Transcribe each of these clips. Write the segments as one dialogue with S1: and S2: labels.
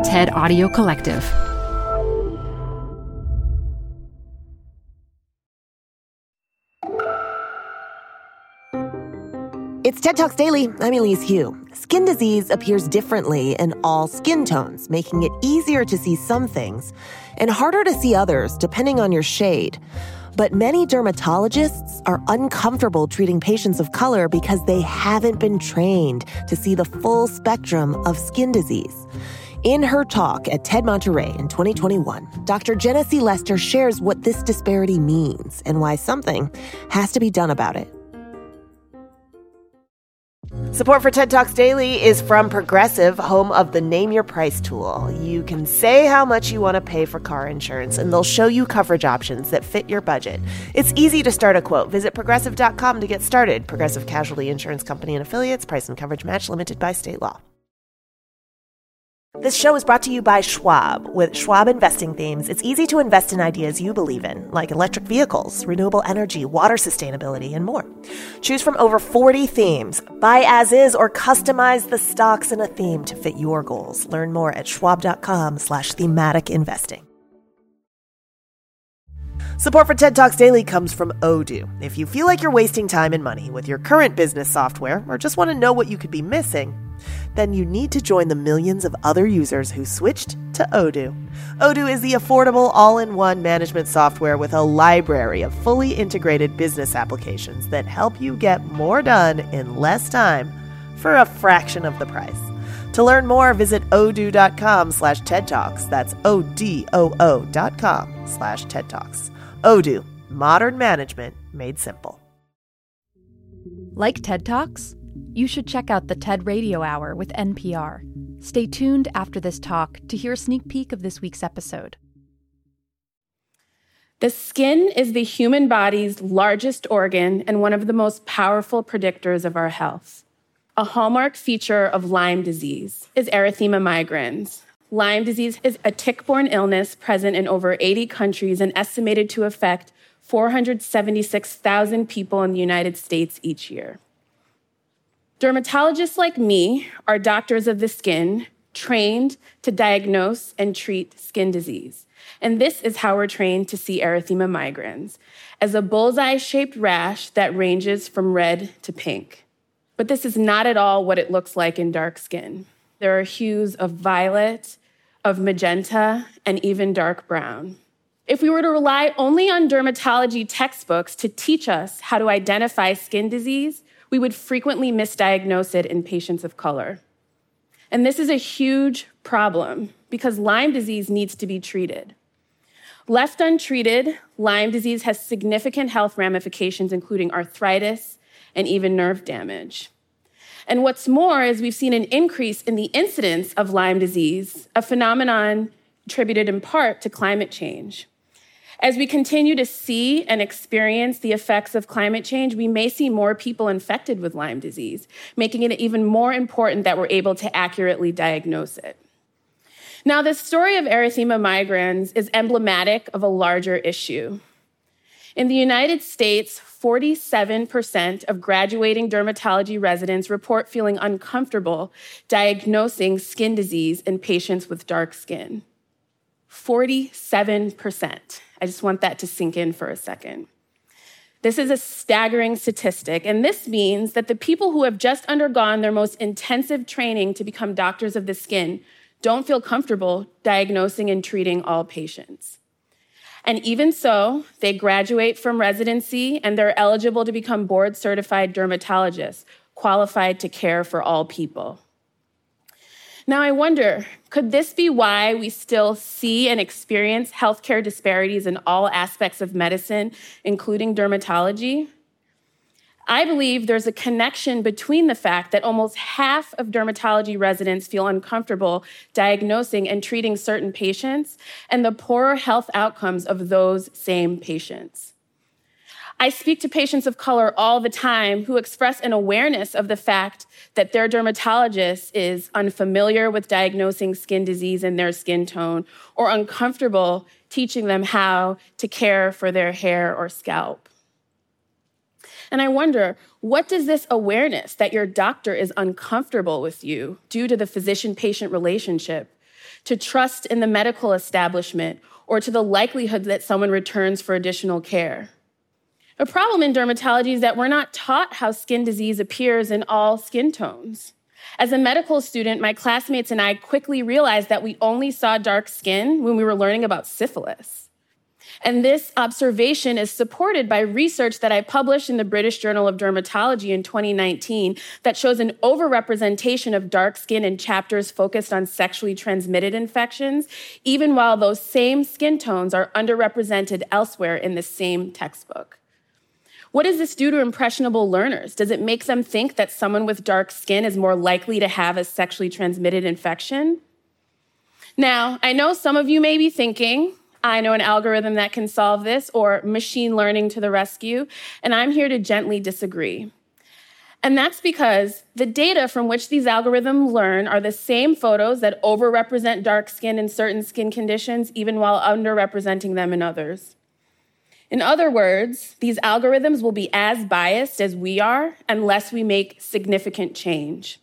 S1: TED Audio Collective.
S2: It's TED Talks Daily. I'm Elise Hu. Skin disease appears differently in all skin tones, making it easier to see some things and harder to see others depending on your shade. But many dermatologists are uncomfortable treating patients of color because they haven't been trained to see the full spectrum of skin disease. In her talk at TED Monterey in 2021, Dr. Jenna C. Lester shares what this disparity means and why something has to be done about it. Support for TED Talks Daily is from Progressive, home of the Name Your Price tool. You can say how much you want to pay for car insurance, and they'll show you coverage options that fit your budget. It's easy to start a quote. Visit Progressive.com to get started. Progressive Casualty Insurance Company and Affiliates. Price and coverage match limited by state law. This show is brought to you by Schwab. With Schwab investing themes, it's easy to invest in ideas you believe in, like electric vehicles, renewable energy, water sustainability, and more. Choose from over 40 themes. Buy as is or customize the stocks in a theme to fit your goals. Learn more at schwab.com/thematic investing. Support for TED Talks Daily comes from Odoo. If you feel like you're wasting time and money with your current business software or just want to know what you could be missing, then you need to join the millions of other users who switched to Odoo. Odoo is the affordable all-in-one management software with a library of fully integrated business applications that help you get more done in less time for a fraction of the price. To learn more, visit odoo.com/TED Talks. That's ODOO.com/TED Talks. Odoo, modern management made simple.
S1: Like TED Talks? You should check out the TED Radio Hour with NPR. Stay tuned after this talk to hear a sneak peek of this week's episode.
S3: The skin is the human body's largest organ and one of the most powerful predictors of our health. A hallmark feature of Lyme disease is erythema migrans. Lyme disease is a tick-borne illness present in over 80 countries and estimated to affect 476,000 people in the United States each year. Dermatologists like me are doctors of the skin, trained to diagnose and treat skin disease. And this is how we're trained to see erythema migrans, as a bullseye-shaped rash that ranges from red to pink. But this is not at all what it looks like in dark skin. There are hues of violet, of magenta, and even dark brown. If we were to rely only on dermatology textbooks to teach us how to identify skin disease, we would frequently misdiagnose it in patients of color. And this is a huge problem because Lyme disease needs to be treated. Left untreated, Lyme disease has significant health ramifications, including arthritis and even nerve damage. And what's more is we've seen an increase in the incidence of Lyme disease, a phenomenon attributed in part to climate change. As we continue to see and experience the effects of climate change, we may see more people infected with Lyme disease, making it even more important that we're able to accurately diagnose it. Now, the story of erythema migrans is emblematic of a larger issue. In the United States, 47% of graduating dermatology residents report feeling uncomfortable diagnosing skin disease in patients with dark skin. 47%. I just want that to sink in for a second. This is a staggering statistic, and this means that the people who have just undergone their most intensive training to become doctors of the skin don't feel comfortable diagnosing and treating all patients. And even so, they graduate from residency and they're eligible to become board-certified dermatologists, qualified to care for all people. Now, I wonder, could this be why we still see and experience healthcare disparities in all aspects of medicine, including dermatology? I believe there's a connection between the fact that almost half of dermatology residents feel uncomfortable diagnosing and treating certain patients and the poorer health outcomes of those same patients. I speak to patients of color all the time who express an awareness of the fact that their dermatologist is unfamiliar with diagnosing skin disease in their skin tone or uncomfortable teaching them how to care for their hair or scalp. And I wonder, what does this awareness that your doctor is uncomfortable with you due to the physician-patient relationship to trust in the medical establishment, or to the likelihood that someone returns for additional care. A problem in dermatology is that we're not taught how skin disease appears in all skin tones. As a medical student, my classmates and I quickly realized that we only saw dark skin when we were learning about syphilis. And this observation is supported by research that I published in the British Journal of Dermatology in 2019 that shows an overrepresentation of dark skin in chapters focused on sexually transmitted infections, even while those same skin tones are underrepresented elsewhere in the same textbook. What does this do to impressionable learners? Does it make them think that someone with dark skin is more likely to have a sexually transmitted infection? Now, I know some of you may be thinking, I know an algorithm that can solve this, or machine learning to the rescue, and I'm here to gently disagree. And that's because the data from which these algorithms learn are the same photos that overrepresent dark skin in certain skin conditions, even while underrepresenting them in others. In other words, these algorithms will be as biased as we are unless we make significant change.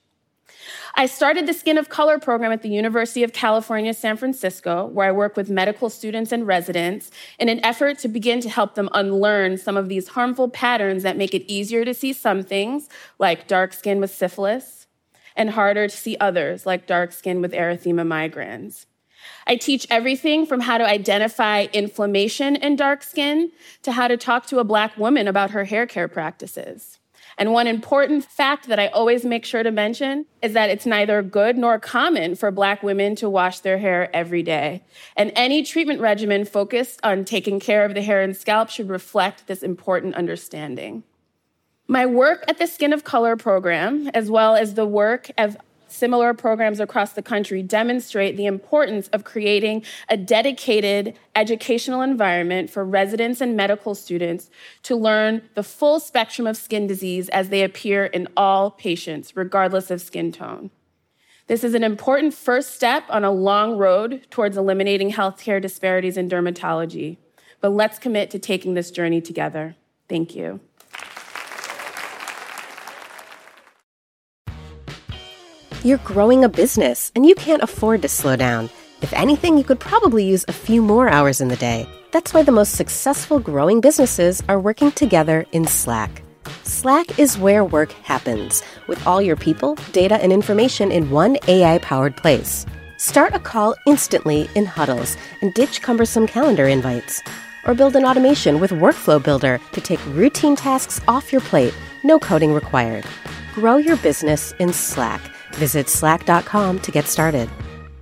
S3: I started the Skin of Color program at the University of California, San Francisco, where I work with medical students and residents in an effort to begin to help them unlearn some of these harmful patterns that make it easier to see some things, like dark skin with syphilis, and harder to see others, like dark skin with erythema migrans. I teach everything from how to identify inflammation in dark skin to how to talk to a Black woman about her hair care practices. And one important fact that I always make sure to mention is that it's neither good nor common for Black women to wash their hair every day. And any treatment regimen focused on taking care of the hair and scalp should reflect this important understanding. My work at the Skin of Color program, as well as the work of similar programs across the country, demonstrate the importance of creating a dedicated educational environment for residents and medical students to learn the full spectrum of skin disease as they appear in all patients, regardless of skin tone. This is an important first step on a long road towards eliminating healthcare disparities in dermatology. But let's commit to taking this journey together. Thank you.
S4: You're growing a business, and you can't afford to slow down. If anything, you could probably use a few more hours in the day. That's why the most successful growing businesses are working together in Slack. Slack is where work happens, with all your people, data, and information in one AI-powered place. Start a call instantly in huddles and ditch cumbersome calendar invites. Or build an automation with Workflow Builder to take routine tasks off your plate, no coding required. Grow your business in Slack. Visit slack.com to get started.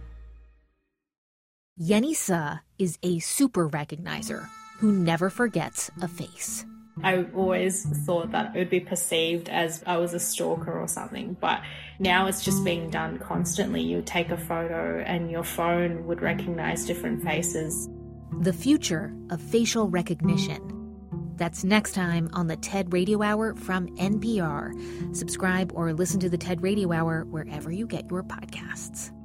S5: Yenny Suh is a super recognizer who never forgets a face.
S6: I always thought that it would be perceived as I was a stalker or something, but now it's just being done constantly. You take a photo and your phone would recognize different faces.
S5: The future of facial recognition. That's next time on the TED Radio Hour from NPR. Subscribe or listen to the TED Radio Hour wherever you get your podcasts.